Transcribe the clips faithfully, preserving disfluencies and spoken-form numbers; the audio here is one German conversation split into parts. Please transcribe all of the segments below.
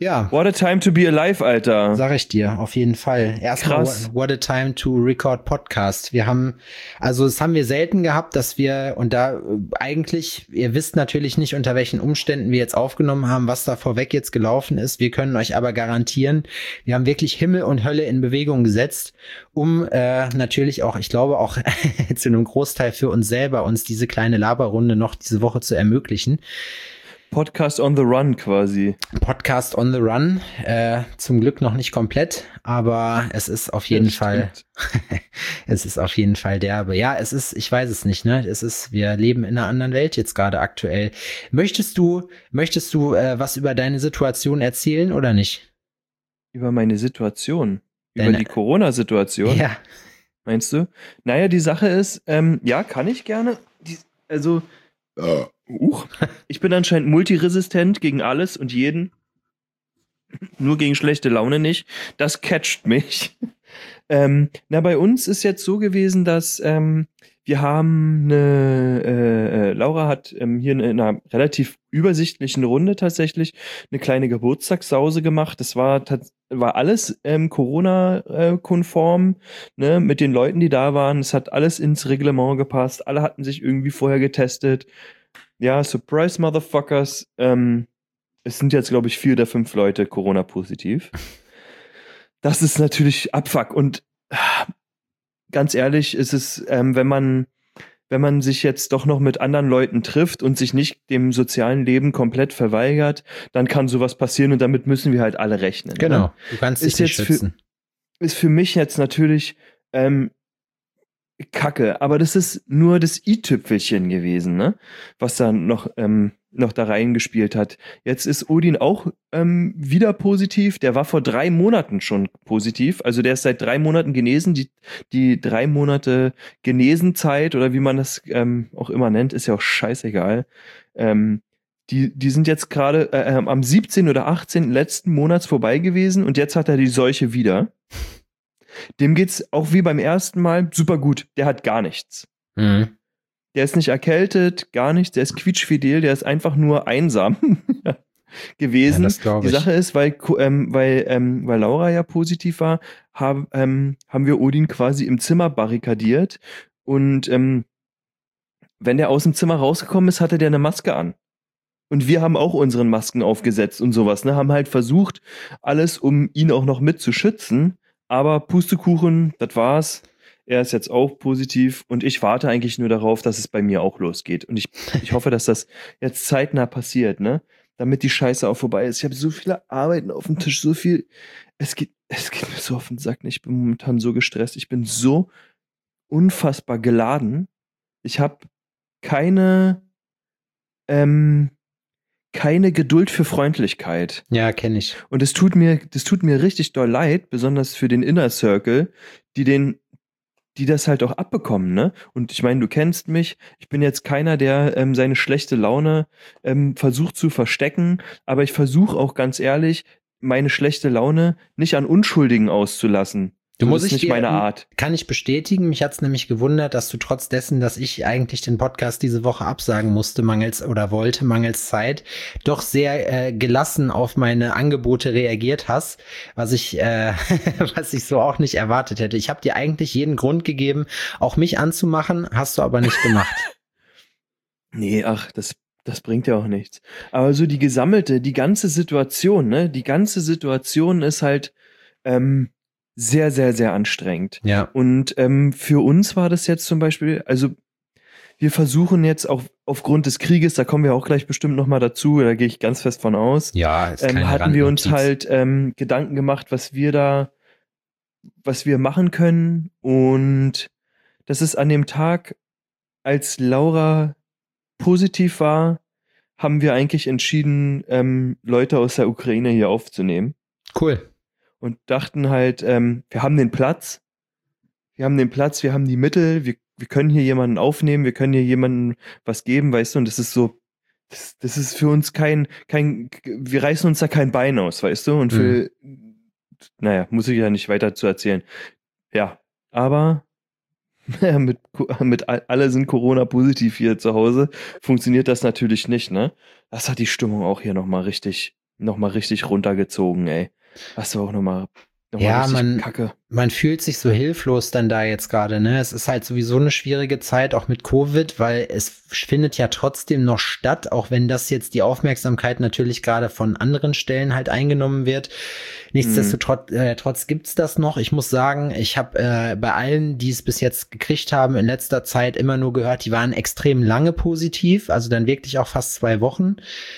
Ja. What a time to be alive, Alter. Sag ich dir, auf jeden Fall. Erstmal, what a time to record Podcast. Wir haben, also das haben wir selten gehabt, dass wir, und da eigentlich, ihr wisst natürlich nicht, unter welchen Umständen wir jetzt aufgenommen haben, was da vorweg jetzt gelaufen ist. Wir können euch aber garantieren, wir haben wirklich Himmel und Hölle in Bewegung gesetzt, um äh, natürlich auch, ich glaube auch zu einem Großteil für uns selber, uns diese kleine Laberrunde noch diese Woche zu ermöglichen. Podcast on the Run quasi. Podcast on the Run, äh, zum Glück noch nicht komplett, aber es ist auf jeden das Fall, es ist auf jeden Fall derbe. Ja, es ist, ich weiß es nicht, ne? Es ist, wir leben in einer anderen Welt jetzt gerade aktuell. Möchtest du, möchtest du äh, was über deine Situation erzählen oder nicht? Über meine Situation? Über Deine, die Corona-Situation? Ja. Meinst du? Naja, die Sache ist, ähm, ja, kann ich gerne. Die, also, uh. Uch. Ich bin anscheinend multiresistent gegen alles und jeden. Nur gegen schlechte Laune nicht. Das catcht mich. ähm, na, bei uns ist jetzt so gewesen, dass ähm, wir haben eine, äh, äh, Laura hat ähm, hier in einer relativ übersichtlichen Runde tatsächlich eine kleine Geburtstagssause gemacht. Das war, war alles ähm, Corona-konform, ne, mit den Leuten, die da waren. Es hat alles ins Reglement gepasst. Alle hatten sich irgendwie vorher getestet. Ja, surprise, Motherfuckers. Ähm, es sind jetzt, glaube ich, vier oder fünf Leute Corona-positiv. Das ist natürlich Abfuck. Und äh, ganz ehrlich, ist es, ähm, wenn man, wenn man sich jetzt doch noch mit anderen Leuten trifft und sich nicht dem sozialen Leben komplett verweigert, dann kann sowas passieren und damit müssen wir halt alle rechnen. Genau, ne? Du kannst dich ist nicht jetzt schützen. Für, ist für mich jetzt natürlich ähm, Kacke, aber das ist nur das i-Tüpfelchen gewesen, ne? Was da noch, ähm, noch da reingespielt hat. Jetzt ist Odin auch ähm, wieder positiv. Der war vor drei Monaten schon positiv. Also der ist seit drei Monaten genesen. Die, die drei Monate Genesenzeit oder wie man das ähm, auch immer nennt, ist ja auch scheißegal. Ähm, die, die sind jetzt gerade äh, am siebzehnten oder achtzehnten letzten Monats vorbei gewesen und jetzt hat er die Seuche wieder. Dem geht's auch wie beim ersten Mal super gut. Der hat gar nichts. Mhm. Der ist nicht erkältet, gar nichts. Der ist quietschfidel, der ist einfach nur einsam gewesen. Ja, das glaub ich. Die Sache ist, weil, ähm, weil, ähm, weil Laura ja positiv war, hab, ähm, haben wir Odin quasi im Zimmer barrikadiert. Und ähm, wenn der aus dem Zimmer rausgekommen ist, hatte der eine Maske an. Und wir haben auch unseren Masken aufgesetzt und sowas, ne? Haben halt versucht, alles, um ihn auch noch mit zu schützen. Aber Pustekuchen, das war's. Er ist jetzt auch positiv und ich warte eigentlich nur darauf, dass es bei mir auch losgeht. Und ich, ich hoffe, dass das jetzt zeitnah passiert, ne? Damit die Scheiße auch vorbei ist. Ich habe so viele Arbeiten auf dem Tisch, so viel. Es geht, es geht mir so auf den Sack. Ich bin momentan so gestresst. Ich bin so unfassbar geladen. Ich habe keine, ähm, keine Geduld für Freundlichkeit. Ja, kenne ich. Und es tut mir, das tut mir richtig doll leid, besonders für den Inner Circle, die den, die das halt auch abbekommen, ne? Und ich meine, du kennst mich, ich bin jetzt keiner, der ähm, seine schlechte Laune ähm, versucht zu verstecken, aber ich versuche auch ganz ehrlich, meine schlechte Laune nicht an Unschuldigen auszulassen. Du So, musst das ist nicht dir, meine Art. Kann ich bestätigen. Mich hat's nämlich gewundert, dass du trotz dessen, dass ich eigentlich den Podcast diese Woche absagen musste, mangels oder wollte, mangels Zeit, doch sehr äh, gelassen auf meine Angebote reagiert hast, was ich, äh, was ich so auch nicht erwartet hätte. Ich habe dir eigentlich jeden Grund gegeben, auch mich anzumachen, hast du aber nicht gemacht. Nee, ach, das, das bringt ja auch nichts. Aber so die gesammelte, die ganze Situation, ne? Die ganze Situation ist halt, ähm, sehr, sehr, sehr anstrengend. Ja. Und ähm, für uns war das jetzt zum Beispiel, also wir versuchen jetzt auch aufgrund des Krieges, da kommen wir auch gleich bestimmt nochmal dazu, da gehe ich ganz fest von aus, Ja, ist ähm, keine hatten wir uns Randnotiz. halt ähm, Gedanken gemacht, was wir da, was wir machen können. Und das ist an dem Tag, als Laura positiv war, haben wir eigentlich entschieden, ähm, Leute aus der Ukraine hier aufzunehmen. Cool. Und dachten halt, ähm, wir haben den Platz, wir haben den Platz, wir haben die Mittel, wir, wir können hier jemanden aufnehmen, wir können hier jemanden was geben, weißt du, und das ist so, das, das ist für uns kein, kein, wir reißen uns da kein Bein aus, weißt du, und für, mhm. naja, muss ich ja nicht weiter zu erzählen. Ja, aber mit, mit alle sind Corona-positiv hier zu Hause, funktioniert das natürlich nicht, ne? Das hat die Stimmung auch hier nochmal richtig nochmal richtig runtergezogen, ey. Hast du auch nochmal noch ja, richtig man, Kacke. Man fühlt sich so hilflos dann da jetzt gerade, ne? Es ist halt sowieso eine schwierige Zeit, auch mit Covid, weil es findet ja trotzdem noch statt, auch wenn das jetzt die Aufmerksamkeit natürlich gerade von anderen Stellen halt eingenommen wird. Nichtsdestotrotz mhm. äh, trotz gibt's das noch. Ich muss sagen, ich habe äh, bei allen, die es bis jetzt gekriegt haben, in letzter Zeit immer nur gehört, die waren extrem lange positiv, also dann wirklich auch fast zwei Wochen.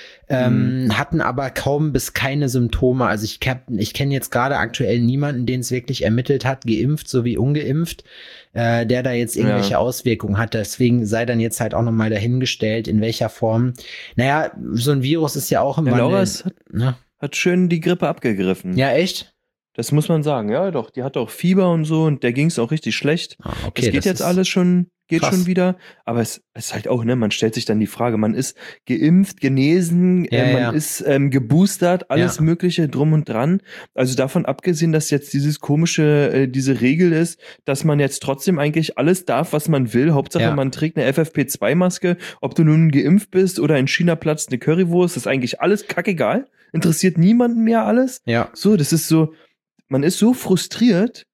Ähm, mhm. hatten aber kaum bis keine Symptome. Also ich, ich kenne jetzt gerade aktuell niemanden, den es wirklich ermittelt hat, geimpft sowie ungeimpft, äh, der da jetzt irgendwelche ja. Auswirkungen hat. Deswegen sei dann jetzt halt auch nochmal dahingestellt, in welcher Form. Naja, so ein Virus ist ja auch im ja, Wandel. Laura hat, ne? hat schön die Grippe abgegriffen. Ja, echt? Das muss man sagen, ja doch. Die hatte auch Fieber und so und der ging es auch richtig schlecht. Ah, okay, das geht das jetzt alles schon, geht krass. schon wieder. Aber es, es ist halt auch, ne, man stellt sich dann die Frage, man ist geimpft, genesen, ja, äh, man ja. ist ähm, geboostert, alles ja. Mögliche drum und dran. Also davon abgesehen, dass jetzt dieses komische, äh, diese Regel ist, dass man jetzt trotzdem eigentlich alles darf, was man will. Hauptsache, ja. man trägt eine F F P zwei Maske. Ob du nun geimpft bist oder in China platzt eine Currywurst, ist eigentlich alles kackegal. Interessiert niemanden mehr alles. Ja. So, das ist so, man ist so frustriert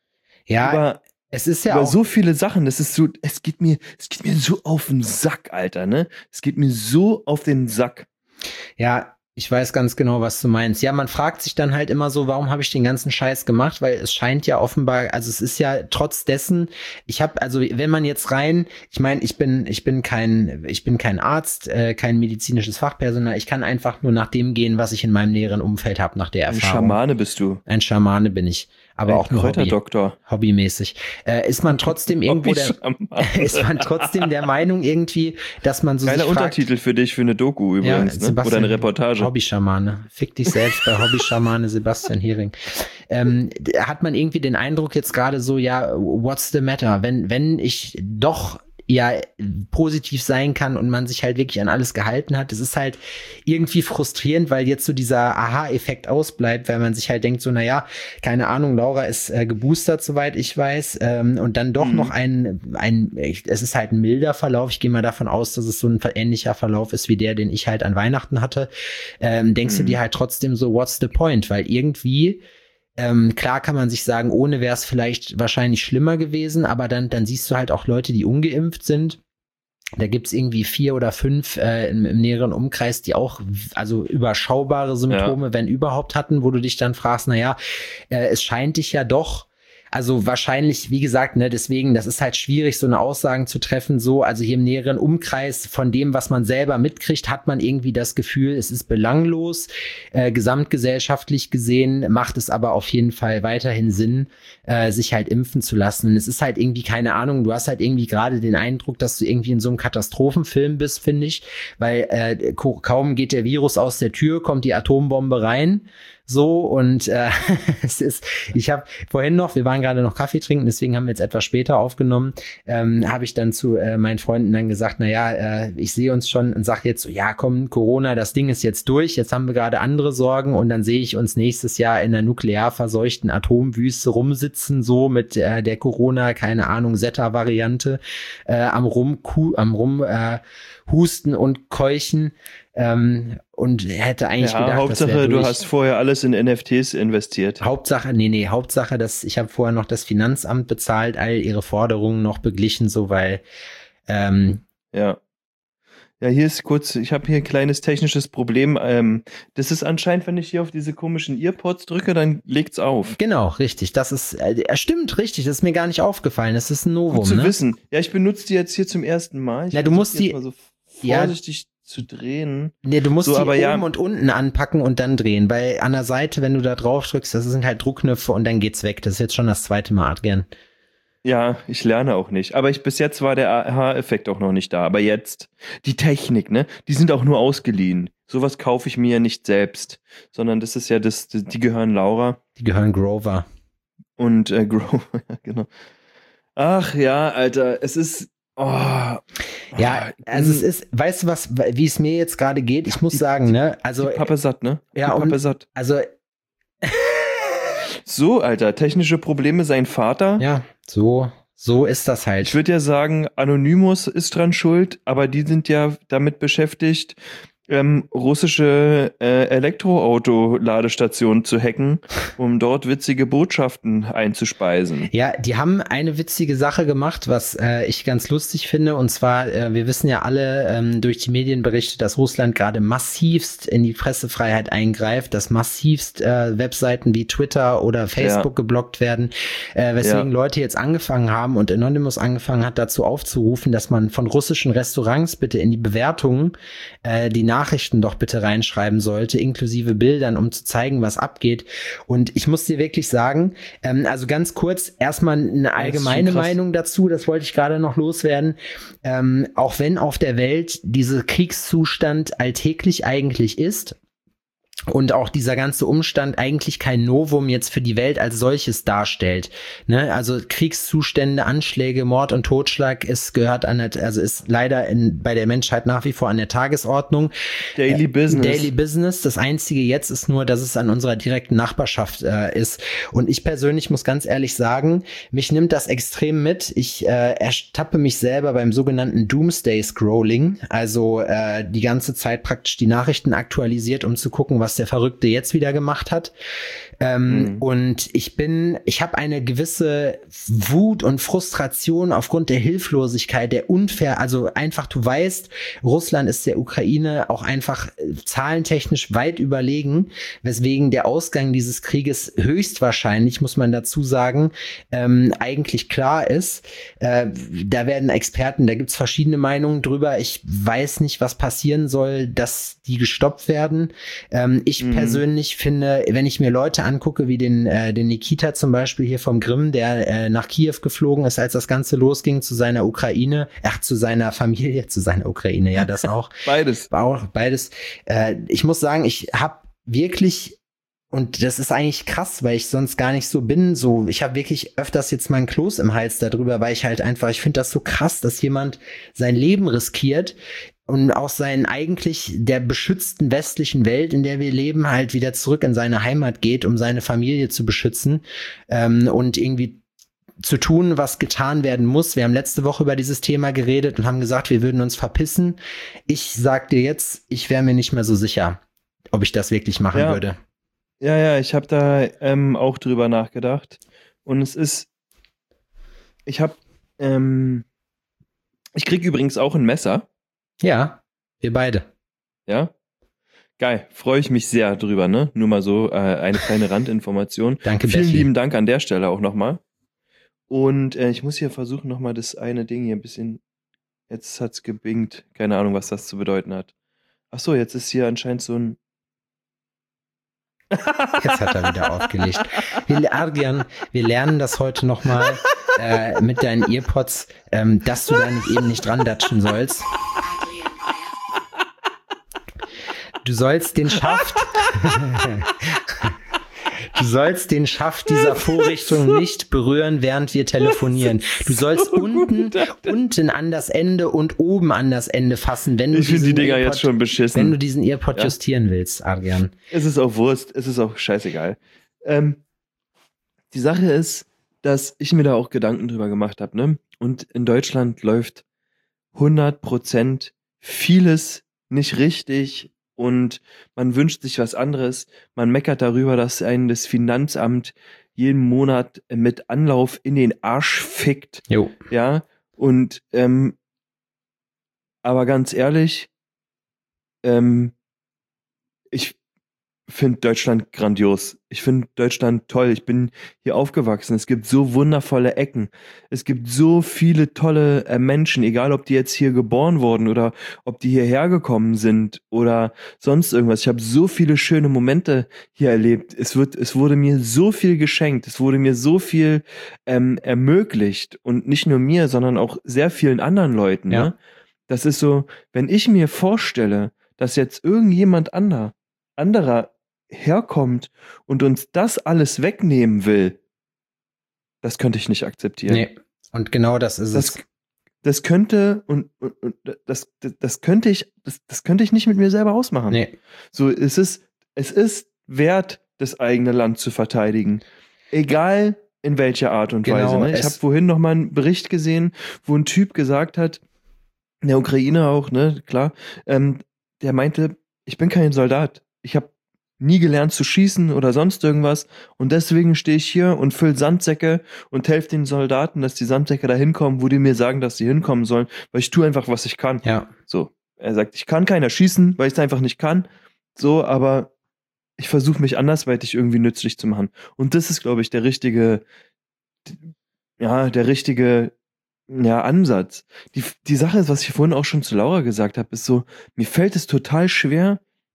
ja, über, es ist ja über auch so viele Sachen. Das ist so, es geht mir, es geht mir so auf den Sack, Alter, ne? Es geht mir so auf den Sack. Ja, ich weiß ganz genau, was du meinst. Ja, man fragt sich dann halt immer so, warum habe ich den ganzen Scheiß gemacht? Weil es scheint ja offenbar, also es ist ja trotz dessen, ich habe, also wenn man jetzt rein, ich meine, ich bin, ich bin kein, ich bin kein Arzt, äh, kein medizinisches Fachpersonal. Ich kann einfach nur nach dem gehen, was ich in meinem näheren Umfeld habe, nach der Ein Erfahrung. Ein Schamane bist du. Ein Schamane bin ich. Aber Ein auch nur Hobby, Kräuterdoktor. hobbymäßig. Äh, ist man trotzdem irgendwo der, ist man trotzdem der Meinung irgendwie, dass man so Geiler sich Untertitel fragt, für dich für eine Doku übrigens, ja, ne? Oder eine Reportage. Hobby-Schamane. Fick dich selbst bei Hobby-Schamane Sebastian Hering. Ähm, hat man irgendwie den Eindruck jetzt gerade so, ja, what's the matter? Wenn, wenn ich doch ja positiv sein kann und man sich halt wirklich an alles gehalten hat. Es ist halt irgendwie frustrierend, weil jetzt so dieser Aha-Effekt ausbleibt, weil man sich halt denkt so, naja, keine Ahnung, Laura ist äh, geboostert, soweit ich weiß, ähm, und dann doch mhm. noch ein, ein, es ist halt ein milder Verlauf. Ich gehe mal davon aus, dass es so ein ähnlicher Verlauf ist wie der, den ich halt an Weihnachten hatte. Ähm, denkst mhm. du dir halt trotzdem so, what's the point? Weil irgendwie Ähm, klar kann man sich sagen, ohne wäre es vielleicht wahrscheinlich schlimmer gewesen, aber dann, dann siehst du halt auch Leute, die ungeimpft sind. Da gibt's irgendwie vier oder fünf äh, im, im näheren Umkreis, die auch also überschaubare Symptome, ja. wenn überhaupt, hatten, wo du dich dann fragst, na ja, äh, es scheint dich ja doch. Also wahrscheinlich, wie gesagt, ne, deswegen, das ist halt schwierig, so eine Aussagen zu treffen, so, also hier im näheren Umkreis von dem, was man selber mitkriegt, hat man irgendwie das Gefühl, es ist belanglos. Äh, gesamtgesellschaftlich gesehen macht es aber auf jeden Fall weiterhin Sinn, äh, sich halt impfen zu lassen. Und es ist halt irgendwie, keine Ahnung, du hast halt irgendwie gerade den Eindruck, dass du irgendwie in so einem Katastrophenfilm bist, finde ich, weil äh, kaum geht der Virus aus der Tür, kommt die Atombombe rein. So, und äh, es ist, ich habe vorhin noch, wir waren gerade noch Kaffee trinken, deswegen haben wir jetzt etwas später aufgenommen, ähm, habe ich dann zu äh, meinen Freunden dann gesagt, na ja, äh, ich sehe uns schon und sage jetzt so, ja komm, Corona, das Ding ist jetzt durch, jetzt haben wir gerade andere Sorgen und dann sehe ich uns nächstes Jahr in der nuklear verseuchten Atomwüste rumsitzen, so mit äh, der Corona, keine Ahnung, Zeta-Variante, äh, am rum, am rum äh, husten und keuchen. Ähm, und hätte eigentlich ja, gedacht, Hauptsache, das du hast vorher alles in N F Ts investiert. Hauptsache, nee, nee, Hauptsache, dass ich habe vorher noch das Finanzamt bezahlt, all ihre Forderungen noch beglichen, so weil ähm, ja. Ja, hier ist kurz, ich habe hier ein kleines technisches Problem. Ähm, das ist anscheinend, wenn ich hier auf diese komischen Earpods drücke, dann legt's auf. Genau, richtig. Das ist, äh, stimmt, richtig. Das ist mir gar nicht aufgefallen. Das ist ein Novum, Gut zu ne? wissen. Ja, ich benutze die jetzt hier zum ersten Mal. Ich Na, du musst die jetzt mal so vorsichtig ja, zu drehen. Nee, du musst so, die aber oben ja, und unten anpacken und dann drehen, weil an der Seite, wenn du da drauf drückst, das sind halt Druckknöpfe und dann geht's weg. Das ist jetzt schon das zweite Mal, Adrian. Ja, ich lerne auch nicht. Aber ich, bis jetzt war der Aha-Effekt auch noch nicht da. Aber jetzt, die Technik, ne? Die sind auch nur ausgeliehen. Sowas kaufe ich mir ja nicht selbst. Sondern das ist ja das, die gehören Laura. Die gehören Grover. Und äh, Grover, genau. Ach ja, Alter, es ist. Oh, ja, also es ist, weißt du was, wie es mir jetzt gerade geht? Ich muss die, sagen, ne? Also. Die Pappe satt, ne? Die ja, Pappe und, satt. Also. So, Alter, technische Probleme, sein Vater. Ja, so, so ist das halt. Ich würde ja sagen, Anonymous ist dran schuld, aber die sind ja damit beschäftigt, ähm, russische äh, Elektroauto-Ladestationen zu hacken, um dort witzige Botschaften einzuspeisen. Ja, die haben eine witzige Sache gemacht, was äh, ich ganz lustig finde. Und zwar, äh, wir wissen ja alle ähm, durch die Medienberichte, dass Russland gerade massivst in die Pressefreiheit eingreift, dass massivst äh, Webseiten wie Twitter oder Facebook ja. geblockt werden, äh, weswegen ja. Leute jetzt angefangen haben und Anonymous angefangen hat, dazu aufzurufen, dass man von russischen Restaurants bitte in die Bewertungen äh, die Nachrichten doch bitte reinschreiben sollte, inklusive Bildern, um zu zeigen, was abgeht. Und ich muss dir wirklich sagen, ähm, also ganz kurz, erstmal eine allgemeine Meinung dazu, das wollte ich gerade noch loswerden. Ähm, auch wenn auf der Welt dieser Kriegszustand alltäglich eigentlich ist, und auch dieser ganze Umstand eigentlich kein Novum jetzt für die Welt als solches darstellt. Ne? Also Kriegszustände, Anschläge, Mord und Totschlag ist gehört an der, also ist leider in, bei der Menschheit nach wie vor an der Tagesordnung. Daily äh, Business. Daily Business. Das Einzige jetzt ist nur, dass es an unserer direkten Nachbarschaft äh, ist. Und ich persönlich muss ganz ehrlich sagen, mich nimmt das extrem mit. Ich äh, ertappe mich selber beim sogenannten Doomsday Scrolling. Also äh, die ganze Zeit praktisch die Nachrichten aktualisiert, um zu gucken, was der Verrückte jetzt wieder gemacht hat. Ähm, mhm. Und ich bin, ich habe eine gewisse Wut und Frustration aufgrund der Hilflosigkeit, der unfair, also einfach, du weißt, Russland ist der Ukraine auch einfach zahlentechnisch weit überlegen, weswegen der Ausgang dieses Krieges höchstwahrscheinlich, muss man dazu sagen, ähm, eigentlich klar ist. Äh, da werden Experten, da gibt's verschiedene Meinungen drüber. Ich weiß nicht, was passieren soll, dass die gestoppt werden. Ähm, ich mhm. persönlich finde, wenn ich mir Leute angucke, wie den, äh, den Nikita zum Beispiel hier vom Grimm, der äh, nach Kiew geflogen ist, als das Ganze losging, zu seiner Ukraine, ach, zu seiner Familie, zu seiner Ukraine, ja, das auch. Beides. Auch beides. Äh, ich muss sagen, ich habe wirklich, und das ist eigentlich krass, weil ich sonst gar nicht so bin, so, ich habe wirklich öfters jetzt mal einen Kloß im Hals darüber, weil ich halt einfach, ich finde das so krass, dass jemand sein Leben riskiert, und aus seinen eigentlich der beschützten westlichen Welt, in der wir leben, halt wieder zurück in seine Heimat geht, um seine Familie zu beschützen ähm, und irgendwie zu tun, was getan werden muss. Wir haben letzte Woche über dieses Thema geredet und haben gesagt, wir würden uns verpissen. Ich sag dir jetzt, ich wäre mir nicht mehr so sicher, ob ich das wirklich machen ja. würde. Ja, ja, ich habe da ähm, auch drüber nachgedacht. Und es ist, ich habe, ähm, ich krieg übrigens auch ein Messer. Ja, wir beide. Ja? Geil, freue ich mich sehr drüber, ne? Nur mal so äh, eine kleine Randinformation. Danke, Vielen Betty. lieben Dank an der Stelle auch nochmal. Und äh, ich muss hier versuchen, nochmal das eine Ding hier ein bisschen, jetzt hat's gebingt. Keine Ahnung, was das zu bedeuten hat. Ach so, jetzt ist hier anscheinend so ein Jetzt hat er wieder aufgelegt. Wir, Ardian, wir lernen das heute nochmal äh, mit deinen Earpods, ähm, dass du da nicht eben nicht dran datschen sollst. Du sollst den Schaft Du sollst den Schaft dieser Vorrichtung nicht berühren, während wir telefonieren. Du sollst so unten, unten an das Ende und oben an das Ende fassen, wenn du ich diesen die Dinger Earpod, jetzt schon beschissen. Wenn du diesen Earpod ja? justieren willst, Adrian. Es ist auch Wurst, es ist auch scheißegal. Ähm, die Sache ist, dass ich mir da auch Gedanken drüber gemacht habe, ne? Und in Deutschland läuft hundert Prozent vieles nicht richtig. Und man wünscht sich was anderes. Man meckert darüber, dass einen das Finanzamt jeden Monat mit Anlauf in den Arsch fickt. Jo. Ja. Und ähm, aber ganz ehrlich, ähm, ich finde Deutschland grandios. Ich finde Deutschland toll. Ich bin hier aufgewachsen. Es gibt so wundervolle Ecken. Es gibt so viele tolle äh, Menschen, egal ob die jetzt hier geboren wurden oder ob die hierher gekommen sind oder sonst irgendwas. Ich habe so viele schöne Momente hier erlebt. Es wird, es wurde mir so viel geschenkt. Es wurde mir so viel ähm, ermöglicht. Und nicht nur mir, sondern auch sehr vielen anderen Leuten. Ja. Ne? Das ist so, wenn ich mir vorstelle, dass jetzt irgendjemand anderer, anderer herkommt und uns das alles wegnehmen will, das könnte ich nicht akzeptieren. Nee, und genau das ist das, es. Das könnte und, und, und das, das, das könnte ich, das, das könnte ich nicht mit mir selber ausmachen. Nee. So, es ist, es ist wert, das eigene Land zu verteidigen. Egal in welcher Art und genau, Weise. Ne? Ich habe vorhin noch mal einen Bericht gesehen, wo ein Typ gesagt hat, in der Ukraine auch, ne, klar, ähm, der meinte, ich bin kein Soldat. Ich habe nie gelernt zu schießen oder sonst irgendwas und deswegen stehe ich hier und fülle Sandsäcke und helfe den Soldaten, dass die Sandsäcke da hinkommen, wo die mir sagen, dass sie hinkommen sollen, weil ich tue einfach, was ich kann. Ja. So, er sagt, ich kann keiner schießen, weil ich es einfach nicht kann, so, aber ich versuche mich andersweitig irgendwie nützlich zu machen. Und das ist, glaube ich, der richtige, ja, der richtige, ja, Ansatz. Die, die Sache ist, was ich vorhin auch schon zu Laura gesagt habe, ist so, mir fällt es total schwer,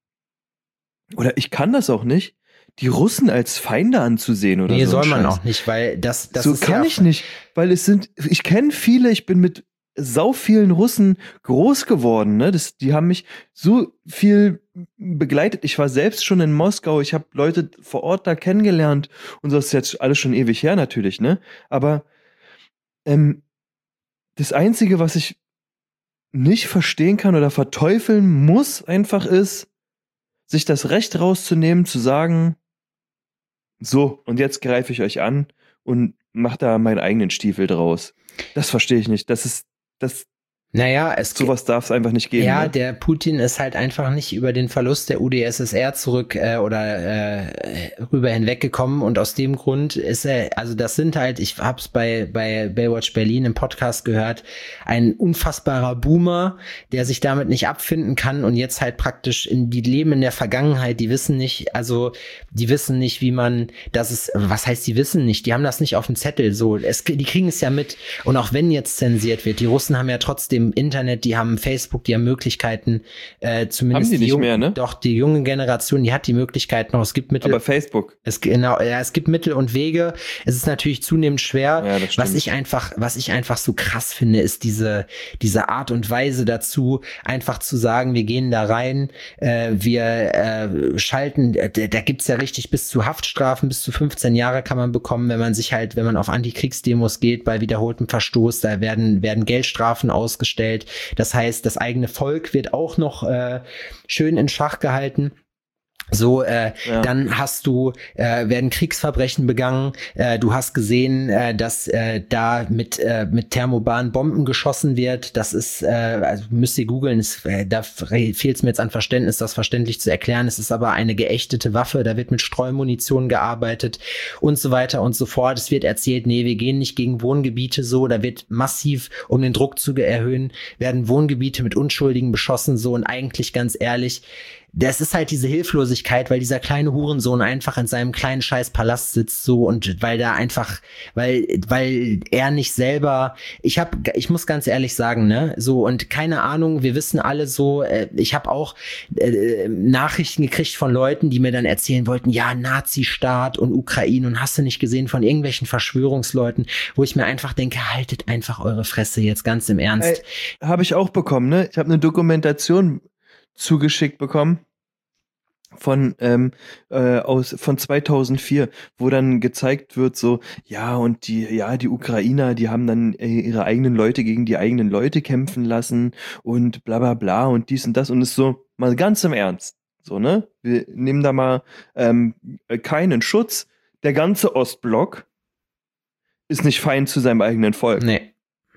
oder ich kann das auch nicht, die Russen als Feinde anzusehen oder nee, so. Nee, soll man Scheiß. Auch nicht, weil das, das so ist kann ja ich nicht, weil es sind, ich kenne viele, ich bin mit sau vielen Russen groß geworden, ne? Das, die haben mich so viel begleitet. Ich war selbst schon in Moskau, ich habe Leute vor Ort da kennengelernt und so, das ist jetzt alles schon ewig her natürlich, ne? Aber ähm, das Einzige, was ich nicht verstehen kann oder verteufeln muss, einfach ist, sich das Recht rauszunehmen, zu sagen, so, und jetzt greife ich euch an und mach da meinen eigenen Stiefel draus. Das verstehe ich nicht. Das ist, das, naja, es sowas darf es einfach nicht geben. Ja, ne? der Putin ist halt einfach nicht über den Verlust der U D S S R zurück äh, oder äh, rüber hinweggekommen und aus dem Grund ist er, also das sind halt, ich hab's bei bei Baywatch Berlin im Podcast gehört, ein unfassbarer Boomer, der sich damit nicht abfinden kann und jetzt halt praktisch in die leben in der Vergangenheit, die wissen nicht, also die wissen nicht, wie man, das ist, was heißt, die wissen nicht, die haben das nicht auf dem Zettel, so, es, die kriegen es ja mit und auch wenn jetzt zensiert wird, die Russen haben ja trotzdem Internet, die haben Facebook, die haben Möglichkeiten, äh, zumindest haben die nicht jung, mehr, ne? Doch, die junge Generation, die hat die Möglichkeit noch, es gibt Mittel. Aber Facebook. Es, genau, ja, es gibt Mittel und Wege, es ist natürlich zunehmend schwer. Ja, das stimmt. Was ich einfach, was ich einfach so krass finde, ist diese, diese Art und Weise dazu, einfach zu sagen, wir gehen da rein, äh, wir äh, schalten, äh, da gibt's ja richtig bis zu Haftstrafen, bis zu fünfzehn Jahre kann man bekommen, wenn man sich halt, wenn man auf Antikriegsdemos geht, bei wiederholtem Verstoß, da werden, werden Geldstrafen ausgestellt. Das heißt, das eigene Volk wird auch noch äh, schön in Schach gehalten. So, äh, ja. Dann hast du, äh, werden Kriegsverbrechen begangen. Äh, du hast gesehen, äh, dass äh, da mit äh, mit thermobaren Bomben geschossen wird. Das ist, äh, also müsst ihr googeln. Äh, da fehlt es mir jetzt an Verständnis, das verständlich zu erklären. Es ist aber eine geächtete Waffe. Da wird mit Streumunition gearbeitet und so weiter und so fort. Es wird erzählt, nee, wir gehen nicht gegen Wohngebiete. So, da wird massiv, um den Druck zu erhöhen, werden Wohngebiete mit Unschuldigen beschossen. So und eigentlich ganz ehrlich. Das ist halt diese Hilflosigkeit, weil dieser kleine Hurensohn einfach in seinem kleinen scheiß Palast sitzt so und weil da einfach, weil weil er nicht selber, ich hab, ich muss ganz ehrlich sagen, ne, so und keine Ahnung, wir wissen alle so, äh, ich habe auch äh, Nachrichten gekriegt von Leuten, die mir dann erzählen wollten, ja, Nazi-Staat und Ukraine und hast du nicht gesehen von irgendwelchen Verschwörungsleuten, wo ich mir einfach denke, haltet einfach eure Fresse jetzt ganz im Ernst. Habe ich auch bekommen, ne? Ich habe eine Dokumentation zugeschickt bekommen von ähm, äh, aus von zweitausendvier, wo dann gezeigt wird so, ja und die ja die Ukrainer, die haben dann äh, ihre eigenen Leute gegen die eigenen Leute kämpfen lassen und bla bla bla und dies und das und ist so mal ganz im Ernst, so ne, wir nehmen da mal ähm, keinen Schutz, der ganze Ostblock ist nicht Feind zu seinem eigenen Volk. Nee.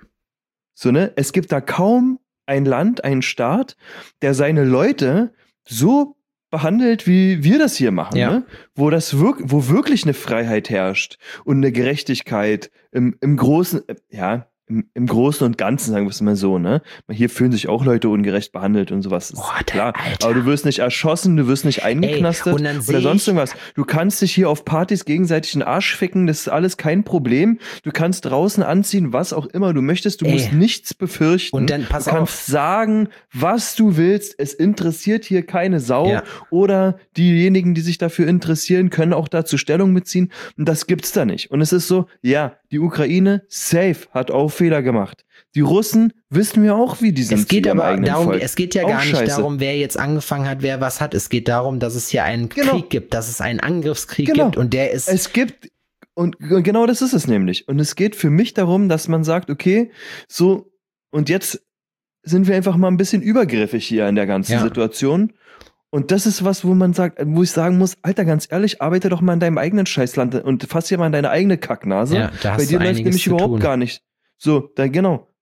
So ne, es gibt da kaum ein Land, ein Staat, der seine Leute so behandelt, wie wir das hier machen, ja. ne? Wo das wirk- wo wirklich eine Freiheit herrscht und eine Gerechtigkeit im, im Großen, äh, ja, im, im Großen und Ganzen, sagen wir es mal so, ne? Hier fühlen sich auch Leute ungerecht behandelt und sowas, ist oh, klar. Alter. Aber du wirst nicht erschossen, du wirst nicht eingeknastet Ey, oder sonst irgendwas. Du kannst dich hier auf Partys gegenseitig den Arsch ficken, das ist alles kein Problem. Du kannst draußen anziehen, was auch immer du möchtest, du Ey. musst nichts befürchten. Und dann pass du kannst auf. sagen, was du willst, es interessiert hier keine Sau Ja. oder diejenigen, die sich dafür interessieren, können auch dazu Stellung beziehen und das gibt's da nicht. Und es ist so, ja, die Ukraine, safe, hat auch Fehler gemacht. Die Russen wissen wir auch, wie die sind. Es geht zu ihrem aber eigenen darum, Volk. es geht ja Auch gar nicht scheiße. darum, wer jetzt angefangen hat, wer was hat. Es geht darum, dass es hier einen Genau. Krieg gibt, dass es einen Angriffskrieg Genau. gibt und der ist. Es gibt, und genau das ist es nämlich. Und es geht für mich darum, dass man sagt, okay, so, und jetzt sind wir einfach mal ein bisschen übergriffig hier in der ganzen Ja. Situation. Und das ist was, wo man sagt, wo ich sagen muss, Alter, ganz ehrlich, arbeite doch mal in deinem eigenen Scheißland und fass hier mal in deine eigene Kacknase. Ja, da hast Bei dir du läuft einiges nämlich zu überhaupt tun. gar nicht. So, da genau.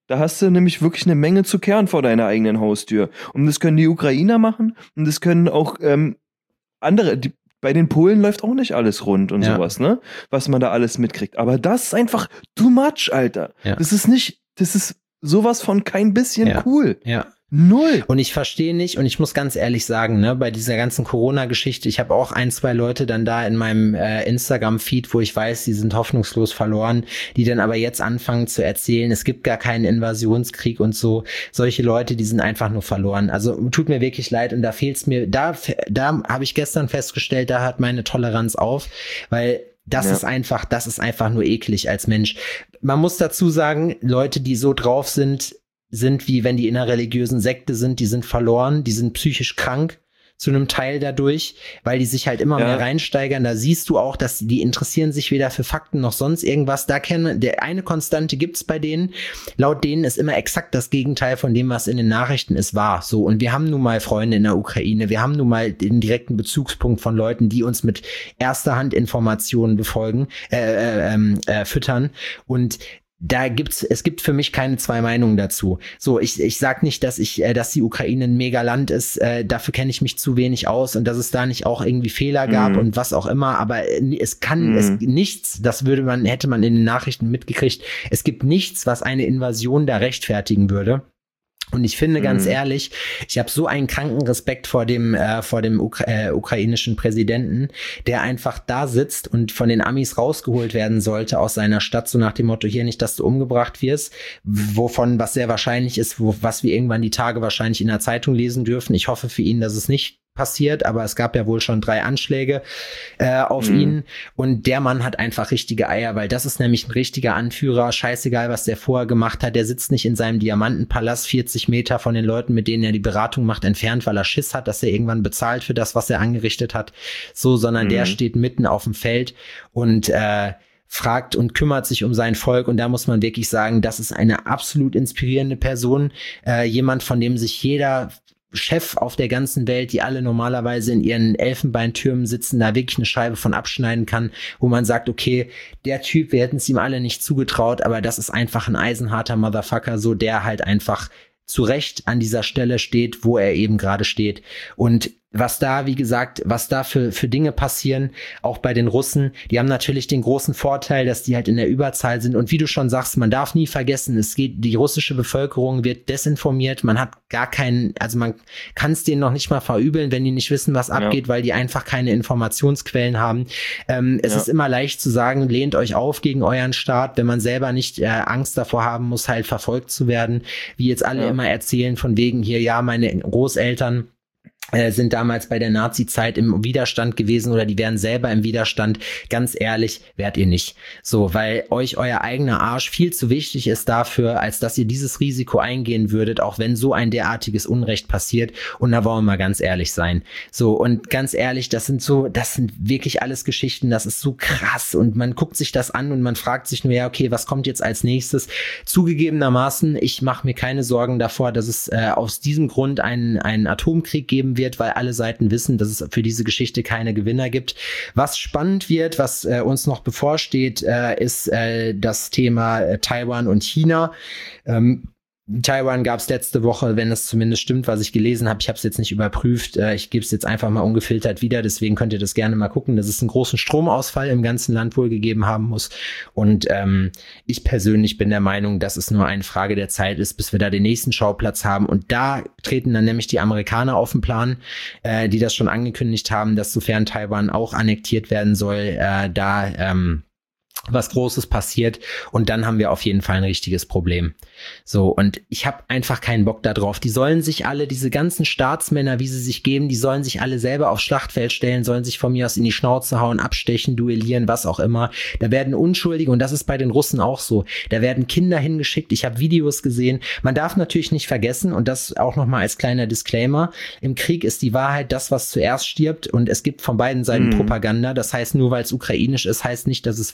Da hast du nämlich wirklich eine Menge zu kehren vor deiner eigenen Haustür. Und das können die Ukrainer machen und das können auch ähm, andere. Die, bei den Polen läuft auch nicht alles rund und ja. sowas, ne? Was man da alles mitkriegt. Aber das ist einfach too much, Alter. Ja. Das ist nicht, das ist sowas von kein bisschen ja. cool. Ja. Null. Und ich verstehe nicht, und ich muss ganz ehrlich sagen, ne, bei dieser ganzen Corona-Geschichte, ich habe auch ein, zwei Leute dann da in meinem äh, Instagram-Feed, wo ich weiß, die sind hoffnungslos verloren, die dann aber jetzt anfangen zu erzählen, es gibt gar keinen Invasionskrieg und so. Solche Leute, die sind einfach nur verloren. Also tut mir wirklich leid und da fehlt's mir, da, da habe ich gestern festgestellt, da hört meine Toleranz auf, weil das ja. ist einfach, das ist einfach nur eklig als Mensch. Man muss dazu sagen, Leute, die so drauf sind, sind wie wenn die in einer religiösen Sekte sind, die sind verloren, die sind psychisch krank zu einem Teil dadurch, weil die sich halt immer ja. mehr reinsteigern. Da siehst du auch, dass die, die interessieren sich weder für Fakten noch sonst irgendwas. Da kennen, der eine Konstante gibt's bei denen. Laut denen ist immer exakt das Gegenteil von dem, was in den Nachrichten ist, wahr. So. Und wir haben nun mal Freunde in der Ukraine. Wir haben nun mal den direkten Bezugspunkt von Leuten, die uns mit erster Hand Informationen befolgen, äh, äh, äh, füttern. Und da gibt's, es gibt für mich keine zwei Meinungen dazu. So, ich, ich sag nicht, dass ich, äh, dass die Ukraine ein Megaland ist, äh, dafür kenne ich mich zu wenig aus und dass es da nicht auch irgendwie Fehler gab mm. und was auch immer, aber es kann, mm. es nichts, das würde man, hätte man in den Nachrichten mitgekriegt, es gibt nichts, was eine Invasion da rechtfertigen würde. Und ich finde ganz mhm. ehrlich, ich habe so einen kranken Respekt vor dem äh, vor dem Ukra- äh, ukrainischen Präsidenten, der einfach da sitzt und von den Amis rausgeholt werden sollte aus seiner Stadt, so nach dem Motto, hier nicht, dass du umgebracht wirst, wovon was sehr wahrscheinlich ist, wo, was wir irgendwann die Tage wahrscheinlich in der Zeitung lesen dürfen. Ich hoffe für ihn, dass es nicht passiert, aber es gab ja wohl schon drei Anschläge äh, auf mhm. ihn und der Mann hat einfach richtige Eier, weil das ist nämlich ein richtiger Anführer, scheißegal, was der vorher gemacht hat, der sitzt nicht in seinem Diamantenpalast vierzig Meter von den Leuten, mit denen er die Beratung macht, entfernt, weil er Schiss hat, dass er irgendwann bezahlt für das, was er angerichtet hat, so, sondern mhm. der steht mitten auf dem Feld und äh, fragt und kümmert sich um sein Volk und da muss man wirklich sagen, das ist eine absolut inspirierende Person, äh, jemand, von dem sich jeder Chef auf der ganzen Welt, die alle normalerweise in ihren Elfenbeintürmen sitzen, da wirklich eine Scheibe von abschneiden kann, wo man sagt, okay, der Typ, wir hätten es ihm alle nicht zugetraut, aber das ist einfach ein eisenharter Motherfucker, so der halt einfach zu Recht an dieser Stelle steht, wo er eben gerade steht. Und was da, wie gesagt, was da für, für Dinge passieren, auch bei den Russen, die haben natürlich den großen Vorteil, dass die halt in der Überzahl sind. Und wie du schon sagst, man darf nie vergessen, es geht, die russische Bevölkerung wird desinformiert, man hat gar keinen, also man kann es denen noch nicht mal verübeln, wenn die nicht wissen, was abgeht, ja. weil die einfach keine Informationsquellen haben. Ähm, es ja. ist immer leicht zu sagen, lehnt euch auf gegen euren Staat, wenn man selber nicht äh, Angst davor haben muss, halt verfolgt zu werden, wie jetzt alle ja. immer erzählen, von wegen hier, ja, meine Großeltern Äh, sind damals bei der Nazi-Zeit im Widerstand gewesen oder die wären selber im Widerstand. Ganz ehrlich, wärt ihr nicht. So, weil euch euer eigener Arsch viel zu wichtig ist dafür, als dass ihr dieses Risiko eingehen würdet, auch wenn so ein derartiges Unrecht passiert. Und da wollen wir mal ganz ehrlich sein. So, und ganz ehrlich, das sind so, das sind wirklich alles Geschichten, das ist so krass und man guckt sich das an und man fragt sich nur, ja, okay, was kommt jetzt als nächstes? Zugegebenermaßen, ich mache mir keine Sorgen davor, dass es äh, aus diesem Grund einen, einen Atomkrieg geben wird, weil alle Seiten wissen, dass es für diese Geschichte keine Gewinner gibt. Was spannend wird, was äh, uns noch bevorsteht, äh, ist äh, das Thema äh, Taiwan und China. Ähm, Taiwan gab es letzte Woche, wenn es zumindest stimmt, was ich gelesen habe. Ich habe es jetzt nicht überprüft. Äh, ich gebe es jetzt einfach mal ungefiltert wieder. Deswegen könnt ihr das gerne mal gucken, dass es einen großen Stromausfall im ganzen Land wohl gegeben haben muss. Und ähm, ich persönlich bin der Meinung, dass es nur eine Frage der Zeit ist, bis wir da den nächsten Schauplatz haben. Und da treten dann nämlich die Amerikaner auf den Plan, äh, die das schon angekündigt haben, dass sofern Taiwan auch annektiert werden soll, äh, da ähm, was Großes passiert und dann haben wir auf jeden Fall ein richtiges Problem. So, und ich habe einfach keinen Bock da drauf. Die sollen sich alle, diese ganzen Staatsmänner, wie sie sich geben, die sollen sich alle selber aufs Schlachtfeld stellen, sollen sich von mir aus in die Schnauze hauen, abstechen, duellieren, was auch immer. Da werden Unschuldige, und das ist bei den Russen auch so, da werden Kinder hingeschickt. Ich habe Videos gesehen. Man darf natürlich nicht vergessen, und das auch nochmal als kleiner Disclaimer, im Krieg ist die Wahrheit das, was zuerst stirbt, und es gibt von beiden Seiten mhm. Propaganda. Das heißt, nur weil es ukrainisch ist, heißt nicht, dass es wahr ist.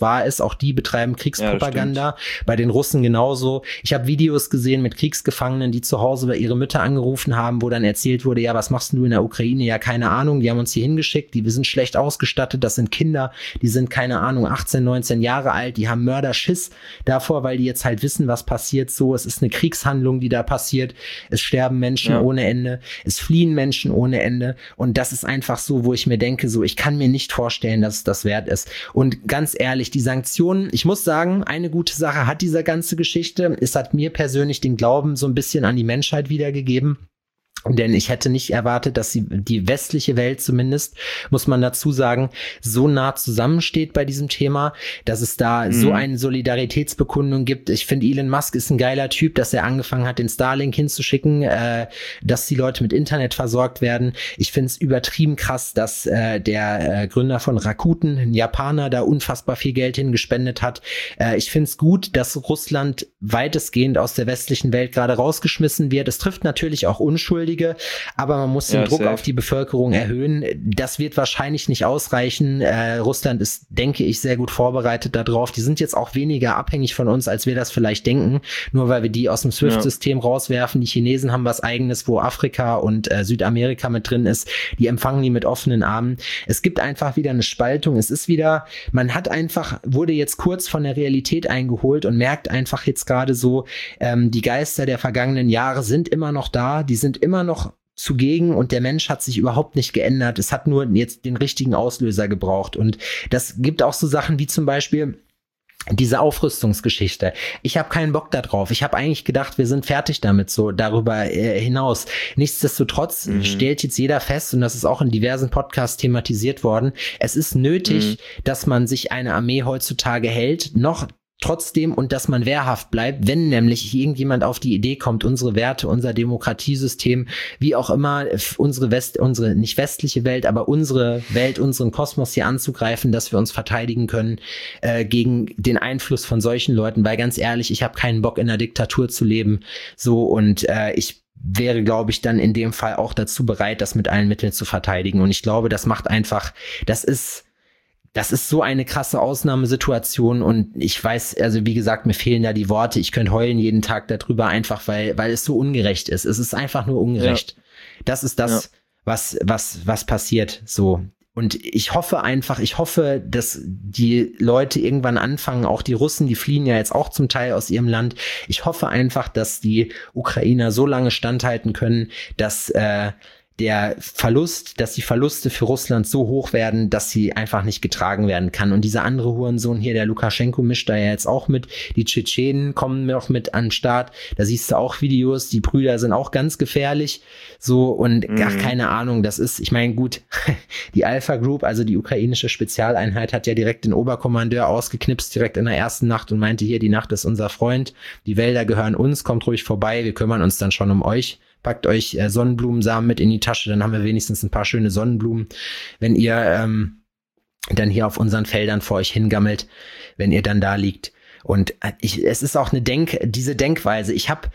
auch die betreiben Kriegspropaganda. Ja, bei den Russen genauso. Ich habe Videos gesehen mit Kriegsgefangenen, die zu Hause bei ihre Mütter angerufen haben, wo dann erzählt wurde, ja, was machst du in der Ukraine? Ja, keine Ahnung, die haben uns hier hingeschickt, die, wir sind schlecht ausgestattet, das sind Kinder, die sind, keine Ahnung, achtzehn, neunzehn Jahre alt, die haben Mörderschiss davor, weil die jetzt halt wissen, was passiert so. Es ist eine Kriegshandlung, die da passiert. Es sterben Menschen ja. ohne Ende. Es fliehen Menschen ohne Ende. Und das ist einfach so, wo ich mir denke, so, ich kann mir nicht vorstellen, dass es das wert ist. Und ganz ehrlich, die Sanktionen, ich muss sagen, eine gute Sache hat diese ganze Geschichte. Es hat mir persönlich den Glauben so ein bisschen an die Menschheit wiedergegeben. Denn ich hätte nicht erwartet, dass die, die westliche Welt zumindest, muss man dazu sagen, so nah zusammensteht bei diesem Thema, dass es da mhm. so eine Solidaritätsbekundung gibt. Ich finde, Elon Musk ist ein geiler Typ, dass er angefangen hat, den Starlink hinzuschicken, äh, dass die Leute mit Internet versorgt werden. Ich finde es übertrieben krass, dass äh, der äh, Gründer von Rakuten, ein Japaner, da unfassbar viel Geld hingespendet hat. Äh, ich finde es gut, dass Russland weitestgehend aus der westlichen Welt gerade rausgeschmissen wird. Es trifft natürlich auch Unschuldige, aber man muss den ja, Druck safe. auf die Bevölkerung erhöhen. Das wird wahrscheinlich nicht ausreichen. Äh, Russland ist, denke ich, sehr gut vorbereitet darauf. Die sind jetzt auch weniger abhängig von uns, als wir das vielleicht denken, nur weil wir die aus dem SWIFT-System ja. rauswerfen. Die Chinesen haben was Eigenes, wo Afrika und äh, Südamerika mit drin ist. Die empfangen die mit offenen Armen. Es gibt einfach wieder eine Spaltung. Es ist wieder, man hat einfach, wurde jetzt kurz von der Realität eingeholt und merkt einfach jetzt gerade so, ähm, die Geister der vergangenen Jahre sind immer noch da. Die sind immer noch zugegen und der Mensch hat sich überhaupt nicht geändert. Es hat nur jetzt den richtigen Auslöser gebraucht. Und das gibt auch so Sachen wie zum Beispiel diese Aufrüstungsgeschichte. Ich habe keinen Bock da drauf. Ich habe eigentlich gedacht, wir sind fertig damit, so darüber äh, hinaus. Nichtsdestotrotz mhm. stellt jetzt jeder fest, und das ist auch in diversen Podcasts thematisiert worden, es ist nötig, mhm. dass man sich eine Armee heutzutage hält, noch trotzdem, und dass man wehrhaft bleibt, wenn nämlich irgendjemand auf die Idee kommt, unsere Werte, unser Demokratiesystem, wie auch immer, unsere West, unsere nicht westliche Welt, aber unsere Welt, unseren Kosmos hier anzugreifen, dass wir uns verteidigen können äh, gegen den Einfluss von solchen Leuten, weil ganz ehrlich, ich habe keinen Bock in einer Diktatur zu leben, so, und äh, ich wäre, glaube ich, dann in dem Fall auch dazu bereit, das mit allen Mitteln zu verteidigen, und ich glaube, das macht einfach, das ist Das ist so eine krasse Ausnahmesituation, und ich weiß, also wie gesagt, mir fehlen da die Worte. Ich könnte heulen jeden Tag darüber, einfach weil weil es so ungerecht ist. Es ist einfach nur ungerecht. Ja. Das ist das, ja. was was was passiert so. Und ich hoffe einfach, ich hoffe, dass die Leute irgendwann anfangen, auch die Russen, die fliehen ja jetzt auch zum Teil aus ihrem Land. Ich hoffe einfach, dass die Ukrainer so lange standhalten können, dass äh, der Verlust, dass die Verluste für Russland so hoch werden, dass sie einfach nicht getragen werden kann. Und dieser andere Hurensohn hier, der Lukaschenko, mischt da ja jetzt auch mit. Die Tschetschenen kommen noch mit an den Start. Da siehst du auch Videos. Die Brüder sind auch ganz gefährlich. So, und mhm. gar keine Ahnung, das ist, ich meine, gut, die Alpha Group, also die ukrainische Spezialeinheit, hat ja direkt den Oberkommandeur ausgeknipst, direkt in der ersten Nacht, und meinte, hier, die Nacht ist unser Freund. Die Wälder gehören uns, kommt ruhig vorbei. Wir kümmern uns dann schon um euch. Packt euch äh, Sonnenblumensamen mit in die Tasche, dann haben wir wenigstens ein paar schöne Sonnenblumen, wenn ihr ähm, dann hier auf unseren Feldern vor euch hingammelt, wenn ihr dann da liegt. Und äh, ich, es ist auch eine Denk, diese Denkweise. Ich habe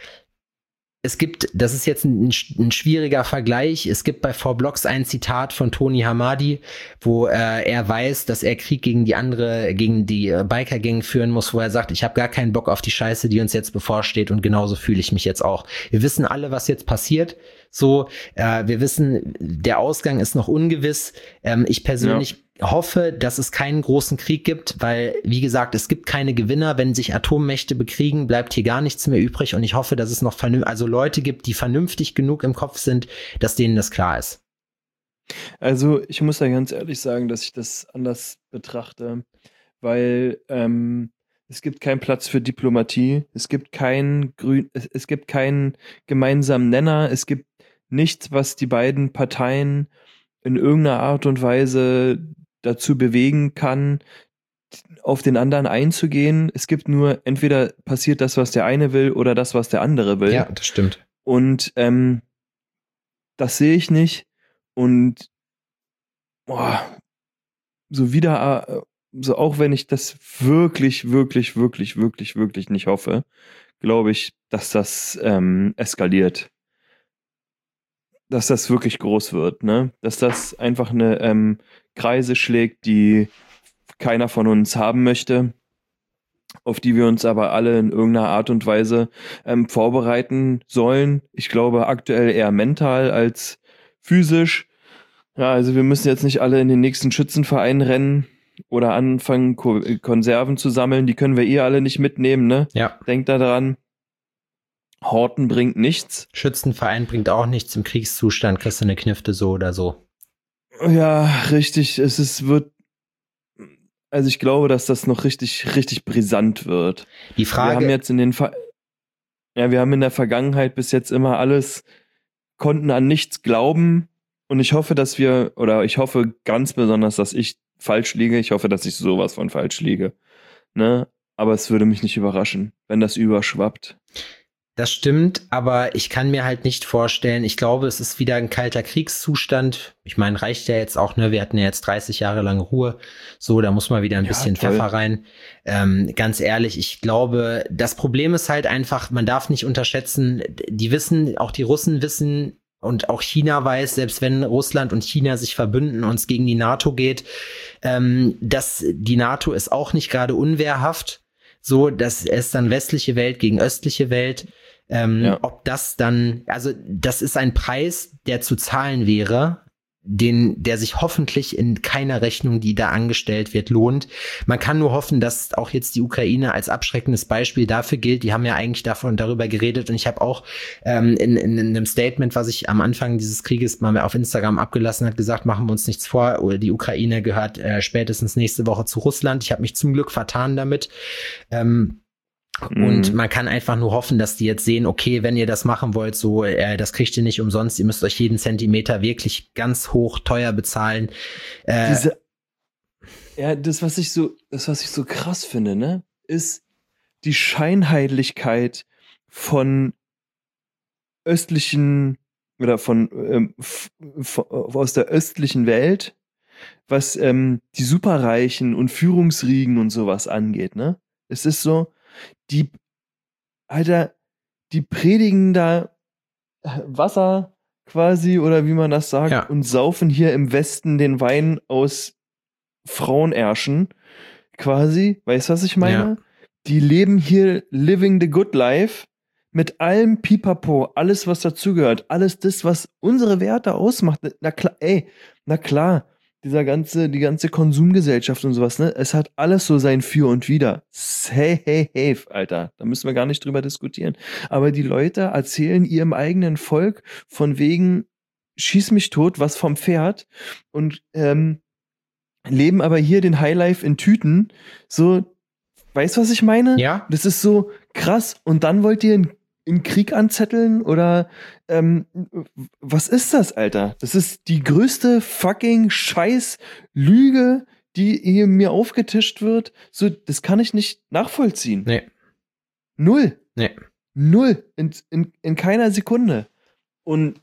Es gibt, das ist jetzt ein, ein schwieriger Vergleich, es gibt bei vier Blocks ein Zitat von Tony Hamadi, wo äh, er weiß, dass er Krieg gegen die andere, gegen die äh, Biker-Gang führen muss, wo er sagt, ich habe gar keinen Bock auf die Scheiße, die uns jetzt bevorsteht, und genauso fühle ich mich jetzt auch. Wir wissen alle, was jetzt passiert, so, äh, wir wissen, der Ausgang ist noch ungewiss. Ähm, ich persönlich ja. hoffe, dass es keinen großen Krieg gibt, weil, wie gesagt, es gibt keine Gewinner. Wenn sich Atommächte bekriegen, bleibt hier gar nichts mehr übrig, und ich hoffe, dass es noch vernünftig, also Leute gibt, die vernünftig genug im Kopf sind, dass denen das klar ist. Also ich muss da ganz ehrlich sagen, dass ich das anders betrachte, weil ähm, es gibt keinen Platz für Diplomatie, es gibt keinen grün, es, es gibt keinen gemeinsamen Nenner, es gibt nichts, was die beiden Parteien in irgendeiner Art und Weise dazu bewegen kann, auf den anderen einzugehen. Es gibt nur, entweder passiert das, was der eine will, oder das, was der andere will. Ja, das stimmt. Und ähm, das sehe ich nicht. Und boah, so wieder, so auch wenn ich das wirklich, wirklich, wirklich, wirklich, wirklich nicht hoffe, glaube ich, dass das ähm, eskaliert. Dass das wirklich groß wird, ne? Dass das einfach eine ähm, Kreise schlägt, die keiner von uns haben möchte. auf die wir uns aber alle in irgendeiner Art und Weise ähm, vorbereiten sollen. Ich glaube aktuell eher mental als physisch. Ja, also wir müssen jetzt nicht alle in den nächsten Schützenverein rennen oder anfangen, Ko- Konserven zu sammeln. Die können wir eh alle nicht mitnehmen, ne? Ja. Denkt da dran. Horten bringt nichts. Schützenverein bringt auch nichts. Im Kriegszustand kriegst du eine Knifte so oder so. Ja, richtig. Es ist, wird, also ich glaube, dass das noch richtig, richtig brisant wird. Die Frage. Wir haben jetzt in den, Ver- ja, wir haben in der Vergangenheit bis jetzt immer alles, konnten an nichts glauben. Und ich hoffe, dass wir, oder ich hoffe ganz besonders, dass ich falsch liege. Ich hoffe, dass ich sowas von falsch liege. Ne? Aber es würde mich nicht überraschen, wenn das überschwappt. Das stimmt, aber ich kann mir halt nicht vorstellen, ich glaube, es ist wieder ein kalter Kriegszustand. Ich meine, reicht ja jetzt auch, ne? Wir hatten ja jetzt dreißig Jahre lang Ruhe. So, da muss mal wieder ein ja, bisschen toll. Pfeffer rein. Ähm, ganz ehrlich, ich glaube, das Problem ist halt einfach, man darf nicht unterschätzen, die wissen, auch die Russen wissen und auch China weiß, selbst wenn Russland und China sich verbünden und es gegen die NATO geht, ähm, dass die NATO ist auch nicht gerade unwehrhaft. So, das ist dann westliche Welt gegen östliche Welt. Ähm, ja. Ob das dann, also das ist ein Preis, der zu zahlen wäre, den, der sich hoffentlich in keiner Rechnung, die da angestellt wird, lohnt. Man kann nur hoffen, dass auch jetzt die Ukraine als abschreckendes Beispiel dafür gilt. Die haben ja eigentlich davon darüber geredet und ich habe auch ähm, in, in, in einem Statement, was ich am Anfang dieses Krieges mal auf Instagram abgelassen hat, gesagt, machen wir uns nichts vor. Oder die Ukraine gehört äh, spätestens nächste Woche zu Russland. Ich habe mich zum Glück vertan damit. Ähm, Und mhm. man kann einfach nur hoffen, dass die jetzt sehen, okay, wenn ihr das machen wollt, so, äh, das kriegt ihr nicht umsonst, ihr müsst euch jeden Zentimeter wirklich ganz hoch teuer bezahlen. Äh, Diese, ja, das, was ich so, das, was ich so krass finde, ne, ist die Scheinheiligkeit von östlichen oder von, ähm, f- f- aus der östlichen Welt, was ähm, die Superreichen und Führungsriegen und sowas angeht, ne? Es ist so, die, Alter, die predigen da Wasser quasi, oder wie man das sagt, ja. und saufen hier im Westen den Wein aus Frauenärschen quasi. Weißt du, was ich meine? Ja. Die leben hier living the good life mit allem Pipapo, alles, was dazugehört, alles das, was unsere Werte ausmacht. Na klar, ey, na klar. Dieser ganze, die ganze Konsumgesellschaft und sowas, ne? Es hat alles so sein Für und Wider. Hey, hey, hey, Alter. Da müssen wir gar nicht drüber diskutieren. Aber die Leute erzählen ihrem eigenen Volk von wegen schieß mich tot, was vom Pferd, und ähm, leben aber hier den Highlife in Tüten. So, weißt du, was ich meine? Ja. Das ist so krass. Und dann wollt ihr einen in Krieg anzetteln oder ähm, was ist das, Alter? Das ist die größte fucking Scheiß-Lüge, die hier mir aufgetischt wird. So, das kann ich nicht nachvollziehen. Nee. Null. Nee. Null. In, in, in keiner Sekunde. Und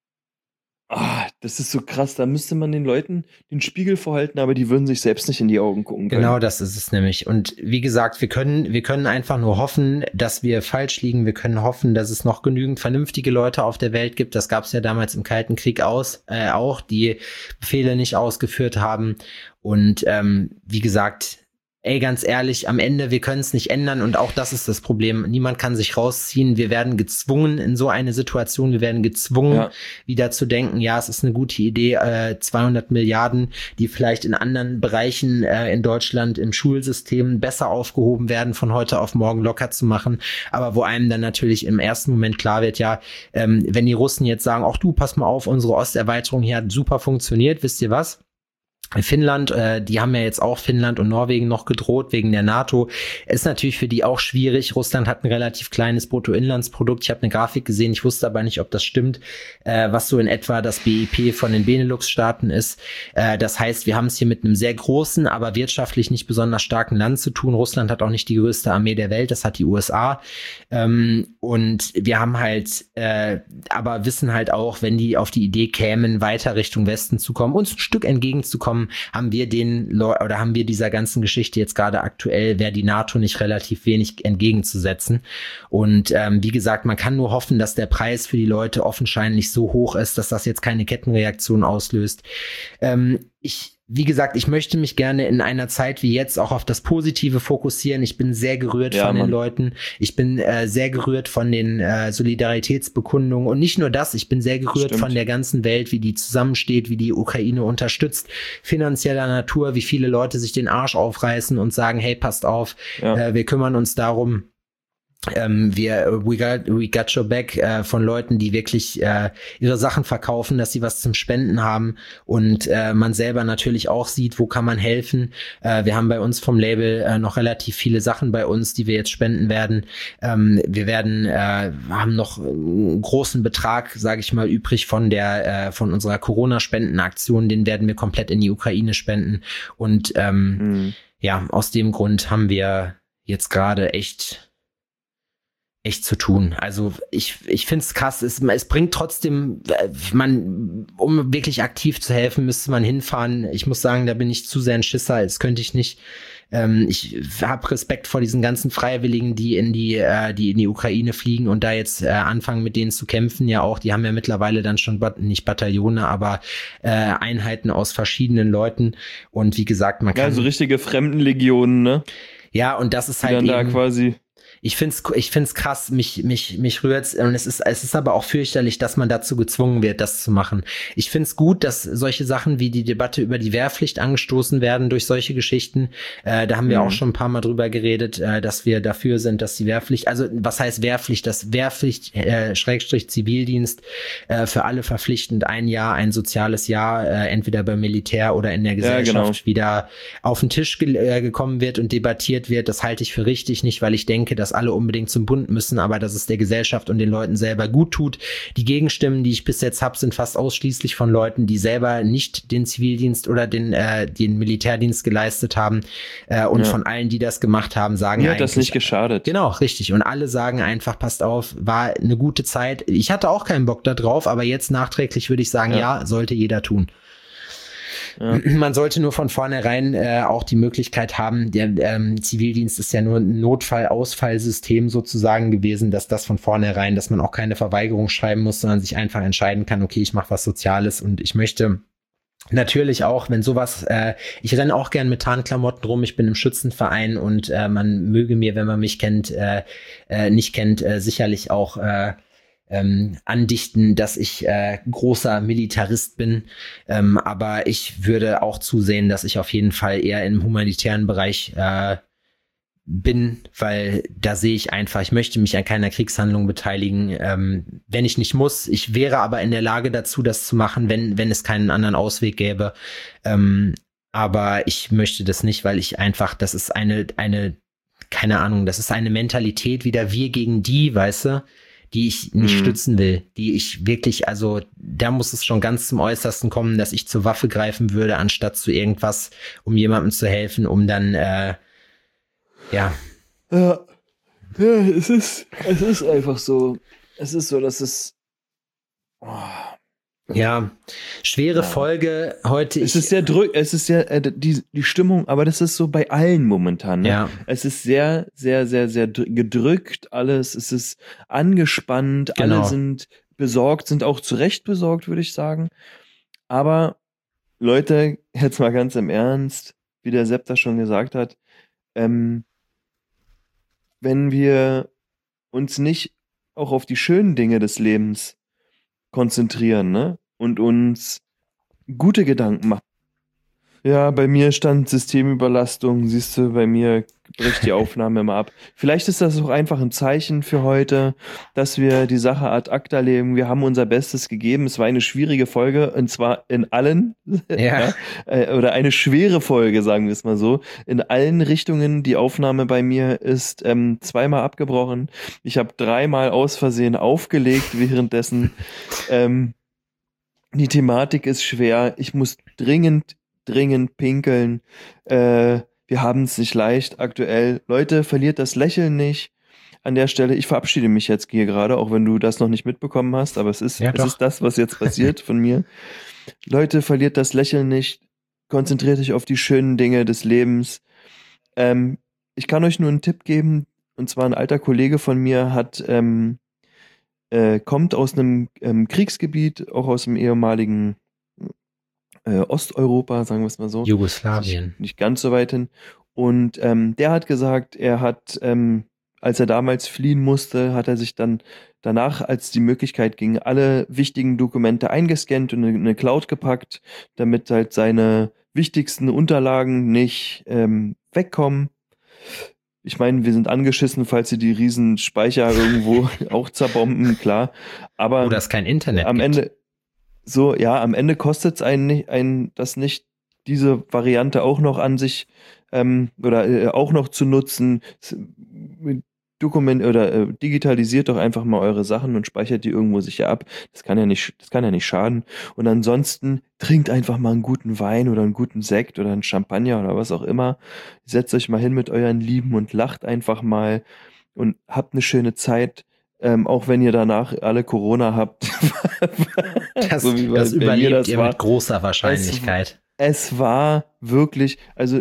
ah, das ist so krass, da müsste man den Leuten den Spiegel vorhalten, aber die würden sich selbst nicht in die Augen gucken können. Genau, das ist es nämlich. Und wie gesagt, wir können, wir können einfach nur hoffen, dass wir falsch liegen. Wir können hoffen, dass es noch genügend vernünftige Leute auf der Welt gibt. Das gab es ja damals im Kalten Krieg aus, äh, auch, die Befehle nicht ausgeführt haben. Und ähm, wie gesagt, ey, ganz ehrlich, am Ende, wir können es nicht ändern und auch das ist das Problem. Niemand kann sich rausziehen. Wir werden gezwungen in so eine Situation, wir werden gezwungen, ja. wieder zu denken, ja, es ist eine gute Idee, äh, zweihundert Milliarden, die vielleicht in anderen Bereichen äh, in Deutschland im Schulsystem besser aufgehoben werden, von heute auf morgen locker zu machen. Aber wo einem dann natürlich im ersten Moment klar wird, ja, ähm, wenn die Russen jetzt sagen, ach du, pass mal auf, unsere Osterweiterung hier hat super funktioniert, wisst ihr was? Finnland, äh, die haben ja jetzt auch Finnland und Norwegen noch gedroht wegen der NATO. Ist natürlich für die auch schwierig. Russland hat ein relativ kleines Bruttoinlandsprodukt. Ich habe eine Grafik gesehen, ich wusste aber nicht, ob das stimmt, äh, was so in etwa das B I P von den Benelux-Staaten ist. Äh, das heißt, wir haben es hier mit einem sehr großen, aber wirtschaftlich nicht besonders starken Land zu tun. Russland hat auch nicht die größte Armee der Welt, das hat die U S A. Ähm, und wir haben halt, äh, aber wissen halt auch, wenn die auf die Idee kämen, weiter Richtung Westen zu kommen, uns ein Stück entgegenzukommen, haben wir den Le- oder haben wir dieser ganzen Geschichte jetzt gerade aktuell, wäre die NATO nicht relativ wenig entgegenzusetzen. Und ähm, wie gesagt, man kann nur hoffen, dass der Preis für die Leute offensichtlich so hoch ist, dass das jetzt keine Kettenreaktion auslöst. Ähm, ich wie gesagt, ich möchte mich gerne in einer Zeit wie jetzt auch auf das Positive fokussieren. Ich bin sehr gerührt ja, von Mann. den Leuten. Ich bin äh, sehr gerührt von den äh, Solidaritätsbekundungen. Und nicht nur das, ich bin sehr gerührt Stimmt. von der ganzen Welt, wie die zusammensteht, wie die Ukraine unterstützt, finanzieller Natur, wie viele Leute sich den Arsch aufreißen und sagen, hey, passt auf, ja. äh, wir kümmern uns darum. Ähm, wir we got, we got your back äh, von Leuten, die wirklich äh, ihre Sachen verkaufen, dass sie was zum Spenden haben und äh, man selber natürlich auch sieht, wo kann man helfen. Äh, wir haben bei uns vom Label äh, noch relativ viele Sachen bei uns, die wir jetzt spenden werden. Ähm, wir werden äh, haben noch einen großen Betrag, sage ich mal, übrig von der äh, von unserer Corona-Spendenaktion. Den werden wir komplett in die Ukraine spenden und ähm, mhm. ja, aus dem Grund haben wir jetzt gerade echt echt zu tun. Also ich ich finde es krass. Es, es bringt trotzdem, man, um wirklich aktiv zu helfen, müsste man hinfahren. Ich muss sagen, da bin ich zu sehr ein Schisser. Das könnte ich nicht. Ähm, ich habe Respekt vor diesen ganzen Freiwilligen, die in die äh, die in die Ukraine fliegen und da jetzt äh, anfangen, mit denen zu kämpfen. Ja auch, die haben ja mittlerweile dann schon bat- nicht Bataillone, aber äh, Einheiten aus verschiedenen Leuten. Und wie gesagt, man kann ja so richtige Fremdenlegionen, ne? Ja, und das ist die halt dann eben, da quasi Ich find's, ich find's krass, mich, mich, mich rührt's, und es ist, es ist aber auch fürchterlich, dass man dazu gezwungen wird, das zu machen. Ich find's gut, dass solche Sachen wie die Debatte über die Wehrpflicht angestoßen werden durch solche Geschichten. Äh, da haben wir mhm. auch schon ein paar Mal drüber geredet, äh, dass wir dafür sind, dass die Wehrpflicht, also was heißt Wehrpflicht? Das Wehrpflicht, äh, Schrägstrich Zivildienst, äh, für alle verpflichtend ein Jahr, ein soziales Jahr, äh, entweder beim Militär oder in der Gesellschaft ja, genau. wieder auf den Tisch ge- äh, gekommen wird und debattiert wird. Das halte ich für richtig, nicht weil ich denke, dass alle unbedingt zum Bund müssen, aber dass es der Gesellschaft und den Leuten selber gut tut. Die Gegenstimmen, die ich bis jetzt habe, sind fast ausschließlich von Leuten, die selber nicht den Zivildienst oder den äh, den Militärdienst geleistet haben äh, und ja. von allen, die das gemacht haben, sagen Mir eigentlich... hat das nicht geschadet. Genau, richtig. Und alle sagen einfach, passt auf, war eine gute Zeit. Ich hatte auch keinen Bock da drauf, aber jetzt nachträglich würde ich sagen, ja, ja sollte jeder tun. Ja. Man sollte nur von vornherein äh, auch die Möglichkeit haben, der ähm, Zivildienst ist ja nur ein Notfall-Ausfallsystem sozusagen gewesen, dass das von vornherein, dass man auch keine Verweigerung schreiben muss, sondern sich einfach entscheiden kann, okay, ich mache was Soziales und ich möchte natürlich auch, wenn sowas, äh, ich renne auch gern mit Tarnklamotten rum, ich bin im Schützenverein und äh, man möge mir, wenn man mich kennt, äh, äh, nicht kennt, äh, sicherlich auch äh, Ähm, andichten, dass ich äh, großer Militarist bin, ähm, aber ich würde auch zusehen, dass ich auf jeden Fall eher im humanitären Bereich äh, bin, weil da sehe ich einfach, ich möchte mich an keiner Kriegshandlung beteiligen, ähm, wenn ich nicht muss. Ich wäre aber in der Lage dazu, das zu machen, wenn wenn es keinen anderen Ausweg gäbe. Ähm, aber ich möchte das nicht, weil ich einfach, das ist eine eine keine Ahnung, das ist eine Mentalität wieder wir gegen die, weißt du, die ich nicht mhm. stützen will, die ich wirklich, also da muss es schon ganz zum Äußersten kommen, dass ich zur Waffe greifen würde, anstatt zu irgendwas, um jemandem zu helfen, um dann, äh, ja. Ja, ja es ist, es ist einfach so, es ist so, dass es, oh. Ja, schwere ja. Folge heute. Es ist sehr drück, es ist sehr äh, die die Stimmung, aber das ist so bei allen momentan. Ne? Ja. Es ist sehr, sehr, sehr, sehr gedrückt alles. Es ist angespannt. Genau. Alle sind besorgt, sind auch zu Recht besorgt, würde ich sagen. Aber Leute, jetzt mal ganz im Ernst, wie der Sepp das schon gesagt hat, ähm, wenn wir uns nicht auch auf die schönen Dinge des Lebens konzentrieren, ne? Und uns gute Gedanken machen. Ja, bei mir stand Systemüberlastung, siehst du, bei mir bricht die Aufnahme immer ab. Vielleicht ist das auch einfach ein Zeichen für heute, dass wir die Sache ad acta legen. Wir haben unser Bestes gegeben. Es war eine schwierige Folge, und zwar in allen, ja. ja, oder eine schwere Folge, sagen wir es mal so, in allen Richtungen. Die Aufnahme bei mir ist ähm, zweimal abgebrochen. Ich habe dreimal aus Versehen aufgelegt währenddessen. ähm, die Thematik ist schwer. Ich muss dringend dringend pinkeln. Äh, wir haben es nicht leicht aktuell. Leute, verliert das Lächeln nicht. An der Stelle, ich verabschiede mich jetzt hier gerade, auch wenn du das noch nicht mitbekommen hast, aber es ist, ja, es ist das, was jetzt passiert von mir. Leute, verliert das Lächeln nicht. Konzentriert euch auf die schönen Dinge des Lebens. Ähm, ich kann euch nur einen Tipp geben, und zwar ein alter Kollege von mir hat ähm, äh, kommt aus einem ähm, Kriegsgebiet, auch aus dem ehemaligen äh, Osteuropa, sagen wir es mal so. Jugoslawien. Nicht, nicht ganz so weit hin. Und ähm, der hat gesagt, er hat, ähm, als er damals fliehen musste, hat er sich dann danach, als die Möglichkeit ging, alle wichtigen Dokumente eingescannt und in eine Cloud gepackt, damit halt seine wichtigsten Unterlagen nicht ähm, wegkommen. Ich meine, wir sind angeschissen, falls sie die riesen Speicher irgendwo auch zerbomben, klar. Aber oder es kein Internet am gibt. Ende, so, ja, am Ende kostet es einen, nicht- einen das nicht, diese Variante auch noch an sich ähm, oder äh, auch noch zu nutzen. S- Dokument oder äh, digitalisiert doch einfach mal eure Sachen und speichert die irgendwo sicher ab. Das kann ja nicht, das kann ja nicht schaden. Und ansonsten trinkt einfach mal einen guten Wein oder einen guten Sekt oder einen Champagner oder was auch immer. Setzt euch mal hin mit euren Lieben und lacht einfach mal und habt eine schöne Zeit. Ähm, auch wenn ihr danach alle Corona habt. Das, So wie bei- das bei mir überlebt das ihr war. mit großer Wahrscheinlichkeit. Es war wirklich, also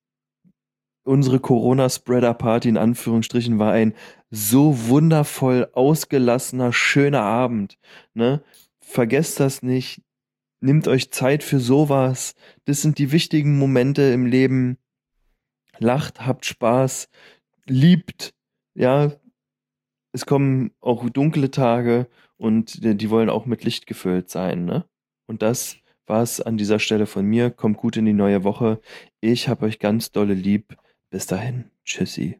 unsere Corona-Spreader-Party in Anführungsstrichen war ein so wundervoll ausgelassener, schöner Abend. Ne? Vergesst das nicht. Nehmt euch Zeit für sowas. Das sind die wichtigen Momente im Leben. Lacht, habt Spaß, liebt. Ja, es kommen auch dunkle Tage und die die wollen auch mit Licht gefüllt sein. Ne? Und das war's an dieser Stelle von mir. Kommt gut in die neue Woche. Ich hab euch ganz dolle lieb. Bis dahin. Tschüssi.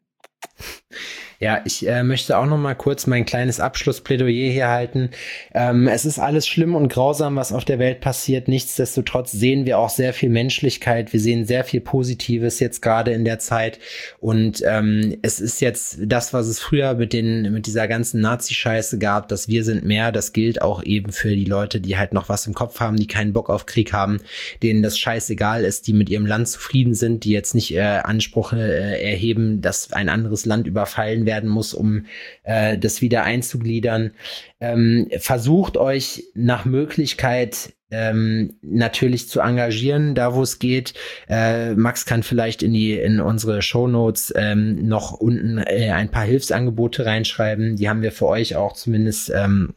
Ja, ich äh, möchte auch noch mal kurz mein kleines Abschlussplädoyer hier halten. Ähm, es ist alles schlimm und grausam, was auf der Welt passiert. Nichtsdestotrotz sehen wir auch sehr viel Menschlichkeit. Wir sehen sehr viel Positives jetzt gerade in der Zeit. Und ähm, es ist jetzt das, was es früher mit den mit dieser ganzen Nazi-Scheiße gab, dass wir sind mehr. Das gilt auch eben für die Leute, die halt noch was im Kopf haben, die keinen Bock auf Krieg haben, denen das scheißegal ist, die mit ihrem Land zufrieden sind, die jetzt nicht äh, Anspruch äh, erheben, dass ein anderes Land überfallen werden muss, um äh, das wieder einzugliedern. Ähm, versucht euch nach Möglichkeit ähm, natürlich zu engagieren, da wo es geht. Äh, Max kann vielleicht in die in unsere Shownotes ähm, noch unten äh, ein paar Hilfsangebote reinschreiben. Die haben wir für euch auch zumindest ähm,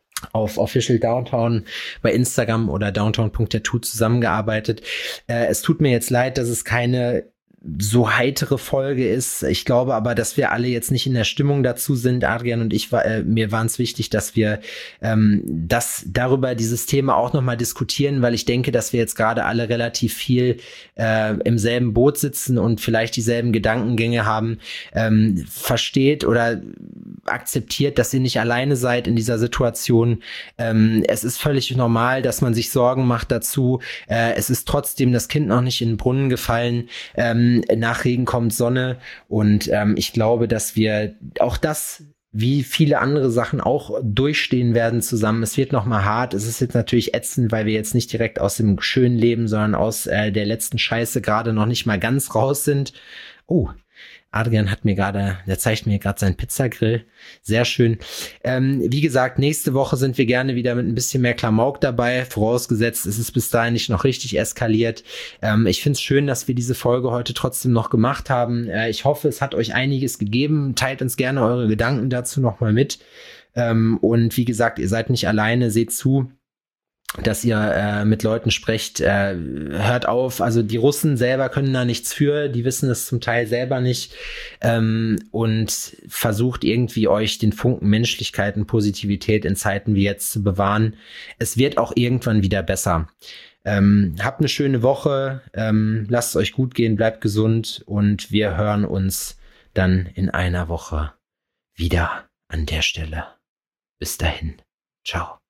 auf Official Downtown bei Instagram oder downtown punkt tattoo zusammengearbeitet. Äh, es tut mir jetzt leid, dass es keine so heitere Folge ist. Ich glaube aber, dass wir alle jetzt nicht in der Stimmung dazu sind. Adrian und ich, war, äh, mir waren es wichtig, dass wir ähm, das darüber dieses Thema auch noch mal diskutieren, weil ich denke, dass wir jetzt gerade alle relativ viel äh, im selben Boot sitzen und vielleicht dieselben Gedankengänge haben. Ähm, versteht oder akzeptiert, dass ihr nicht alleine seid in dieser Situation. Ähm, es ist völlig normal, dass man sich Sorgen macht dazu. Äh, es ist trotzdem das Kind noch nicht in den Brunnen gefallen. Ähm, nach Regen kommt Sonne und ähm, ich glaube, dass wir auch das wie viele andere Sachen auch durchstehen werden zusammen. Es wird noch mal hart. Es ist jetzt natürlich ätzend, weil wir jetzt nicht direkt aus dem schönen Leben, sondern aus äh, der letzten Scheiße gerade noch nicht mal ganz raus sind. Oh, Adrian hat mir gerade, der zeigt mir gerade seinen Pizzagrill. Sehr schön. Ähm, wie gesagt, nächste Woche sind wir gerne wieder mit ein bisschen mehr Klamauk dabei. Vorausgesetzt, es ist bis dahin nicht noch richtig eskaliert. Ähm, ich finde es schön, dass wir diese Folge heute trotzdem noch gemacht haben. Äh, ich hoffe, es hat euch einiges gegeben. Teilt uns gerne eure Gedanken dazu nochmal mit. Ähm, und wie gesagt, ihr seid nicht alleine. Seht zu, dass ihr äh, mit Leuten sprecht, äh, hört auf, also die Russen selber können da nichts für, die wissen es zum Teil selber nicht ähm, und versucht irgendwie euch den Funken Menschlichkeit und Positivität in Zeiten wie jetzt zu bewahren. Es wird auch irgendwann wieder besser. Ähm, habt eine schöne Woche, ähm, lasst es euch gut gehen, bleibt gesund und wir hören uns dann in einer Woche wieder an der Stelle. Bis dahin. Ciao.